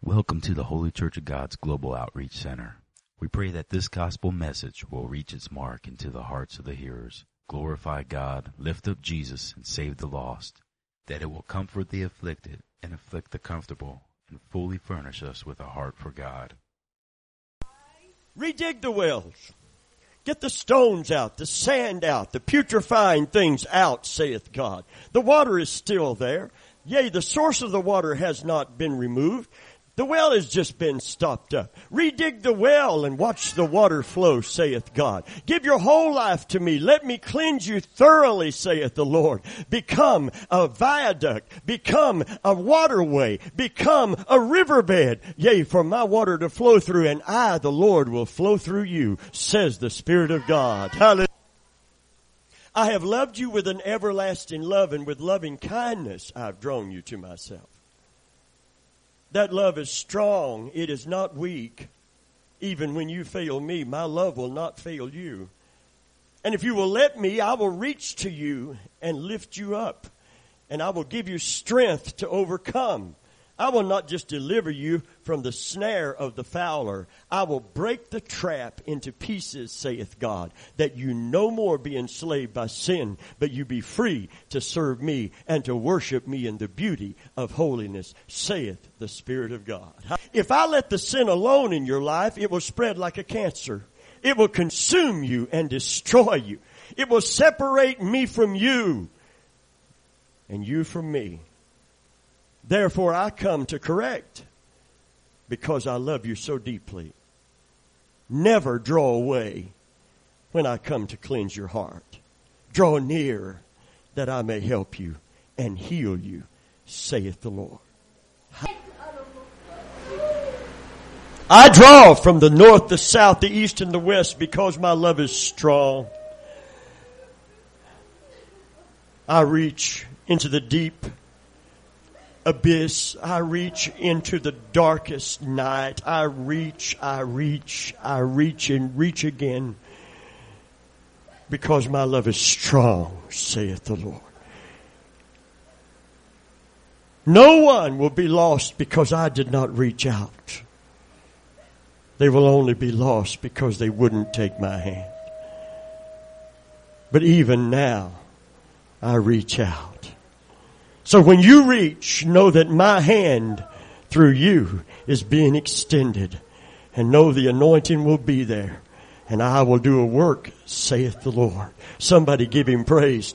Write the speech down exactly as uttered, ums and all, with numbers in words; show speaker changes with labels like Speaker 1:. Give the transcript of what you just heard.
Speaker 1: Welcome to the Holy Church of God's Global Outreach Center. We pray that this gospel message will reach its mark into the hearts of the hearers, glorify God, lift up Jesus, and save the lost, that it will comfort the afflicted and afflict the comfortable, and fully furnish us with a heart for God.
Speaker 2: Redig the wells. Get the stones out, the sand out, the putrefying things out, saith God. The water is still there. Yea, the source of the water has not been removed. The well has just been stopped up. Redig the well and watch the water flow, saith God. Give your whole life to me. Let me cleanse you thoroughly, saith the Lord. Become a viaduct. Become a waterway. Become a riverbed. Yea, for my water to flow through, and I, the Lord, will flow through you, says the Spirit of God. Hallelujah. I have loved you with an everlasting love, and with loving kindness I have drawn you to myself. That love is strong. It is not weak. Even when you fail me, my love will not fail you. And if you will let me, I will reach to you and lift you up. And I will give you strength to overcome. I will not just deliver you from the snare of the fowler. I will break the trap into pieces, saith God, that you no more be enslaved by sin, but you be free to serve me and to worship me in the beauty of holiness, saith the Spirit of God. If I let the sin alone in your life, it will spread like a cancer. It will consume you and destroy you. It will separate me from you and you from me. Therefore, I come to correct because I love you so deeply. Never draw away when I come to cleanse your heart. Draw near that I may help you and heal you, saith the Lord. I draw from the north, the south, the east, and the west because my love is strong. I reach into the deep abyss. I reach into the darkest night. I reach, I reach, I reach and reach again because my love is strong, saith the Lord. No one will be lost because I did not reach out. They will only be lost because they wouldn't take my hand. But even now, I reach out. So when you reach, know that my hand through you is being extended. And know the anointing will be there. And I will do a work, saith the Lord. Somebody give him praise.